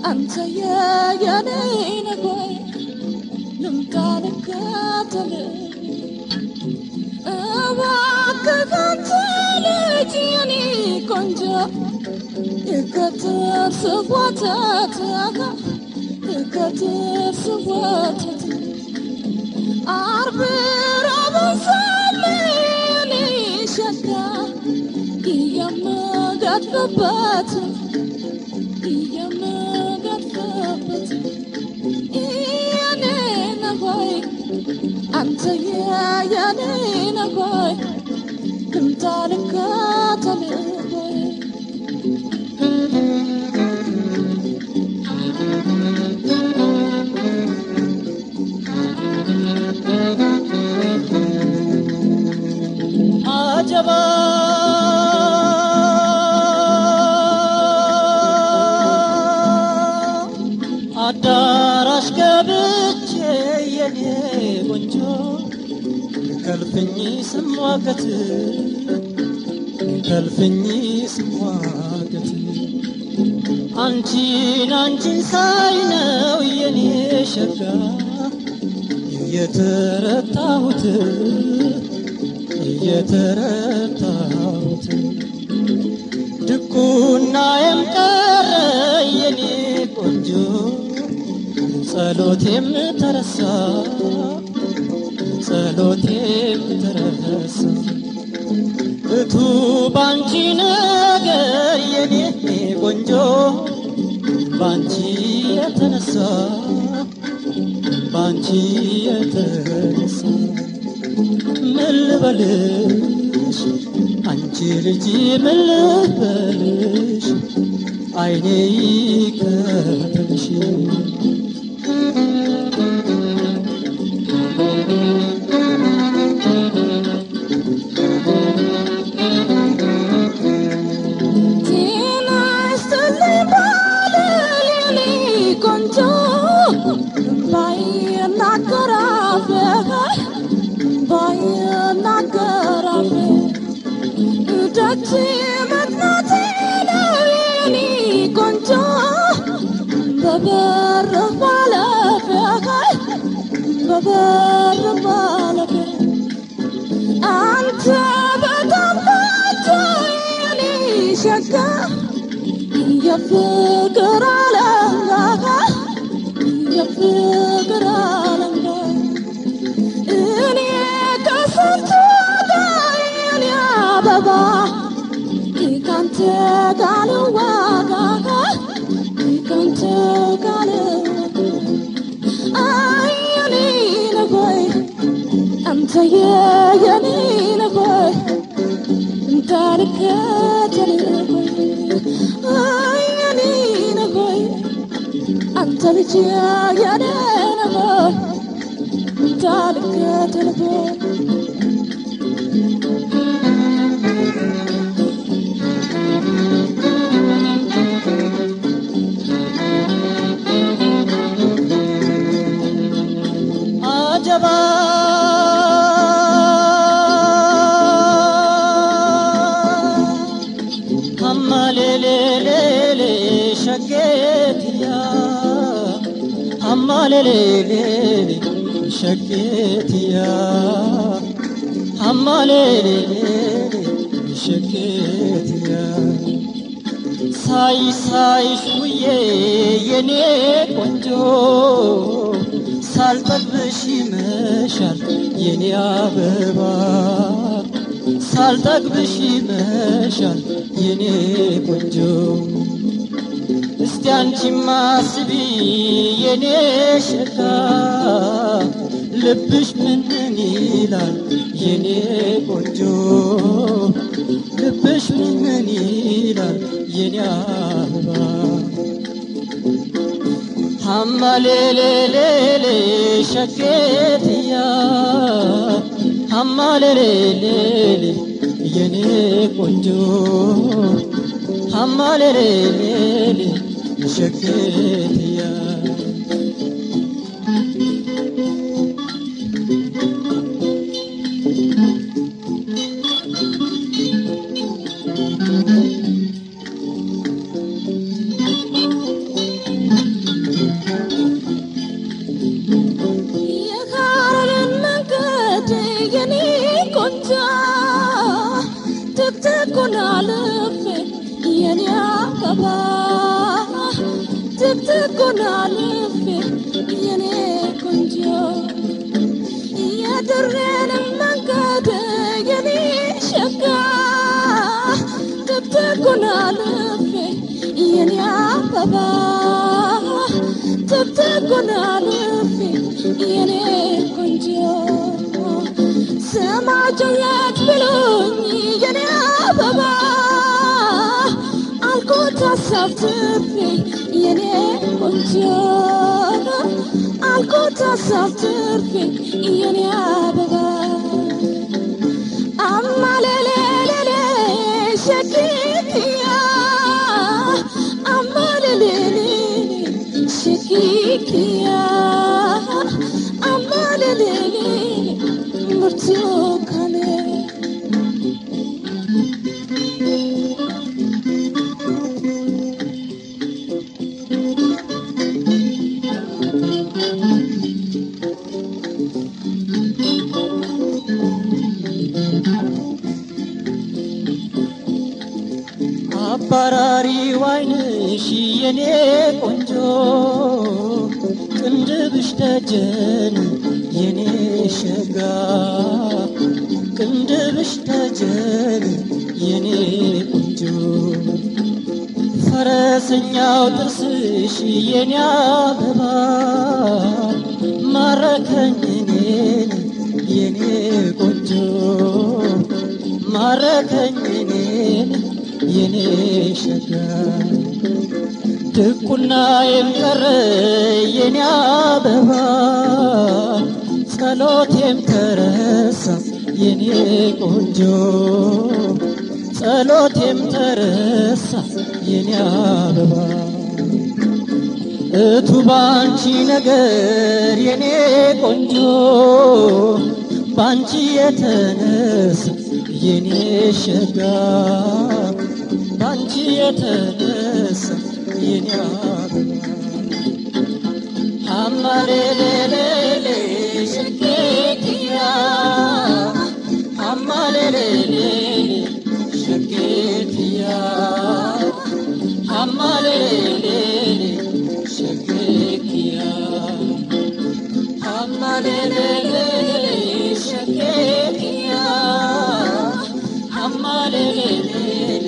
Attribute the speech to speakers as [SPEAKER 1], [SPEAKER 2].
[SPEAKER 1] أنت يا نين كوي نمتالك تلي أواك أنت لجيني كنجا إكتر سواتك إكتر سواتك أربي ربو سليني شكا يما قد فبات يما قد فبات يا نينا باي أنت يا نينا باي كنت لك تلقاي عجبا አዳራሽ ገብቼ የኔ ቆንጆ ከልፍኝ ስሟገት ከልፍኝ ስሟገት አንቺን ሳይ ነው የኔ ሸጋ የተረታሁት ድቁናዬም ቀረ የኔ ቆንጆ ጸሎቴም ተረሳ እቱ ባንቺ ነገር የኔ ቆንጆ ባንቺ የተነሳ ምን ልበልሽ አንቺ ልጅ ምን ልበልሽ አይኔ ይከተልሽ አንተ በጣም ባትይኝ ሸጋ የፍቅር አለንጋ እኔ ከስንቱ ጋር የኔ አበባ ካንተ ጋር ልዋጋ ካንተ ጋር أنت يا نين باي أنت لك تلقاي يا نين باي أنت لك يا نين باي أنت لك تلقاي عجبا شكيتيا ሳይ ሹዬ የኔ ቆንጆ ሳልጠግብሽ ይመሻል የኔ አበባ ሳልጠግብሽ ይመሻል የኔ ቆንጆ እስቲ አንቺማ አስቢ የኔ ሸጋ ልብሽ ምን ይላል የኔ ቆንጆ ልብሽ ምን ይላል የኔ አበባ ሐማሌሌሌሌ ሸኬትያ ሐማሌሌሌሌ የኔ ቆንጆ ሐማሌሌሌሌ ሸኬትያ
[SPEAKER 2] አበባ ትትኩን አልፌ የኔ ቆንጆ የድሬን መንገድ የኔ ሸጋ ትትኩን አልፌ የኔ አበባ ትትኩን አልፌ የኔ ቆንጆ ስማቸው የት ብሎኝ የኔ አበባ አልኩት ሀሳብ ትፌ የኔ ቆንጆ አልኩት ሀሳብ ትፌ የኔ አበባ አማሌሌሌሌ ሸኪኪያ አማሌሌሌ ሸኪኪያ አማሌሌሌ ብርቱካኔ
[SPEAKER 1] አባራሪ ዋይንሽ የኔ ቆንጆ ቅንድብሽ ደጀን የኔ ሸጋ ቅንድብሽ ደጀን የኔ ቆንጆ ፈረሰኛው ጥርስሽ የኔ አበባ ማረከኝ እኔን የኔ ቆንጆ ማረከኝ እኔን የኔ ሸጋ ድቁና የምቀረ የኔ አበባ ጸሎቴም ተረሳ የኔ ቆንጆ ጸሎቴም ተረሳ የኔ አበባ እቱ ባንቺ ነገር የኔ ቆንጆ ባንቺ የተነሳ የኔ ሸጋ ባንቺ የተነሳ የኔ አበባ አማሌሌሌሌ ሸኬኪያ አማሌሌሌሌ ሸኬኪያ አማሌሌሌሌ ሸኬኪያ አማሌሌሌሌ ሸኬኪያ አማሌሌሌሌ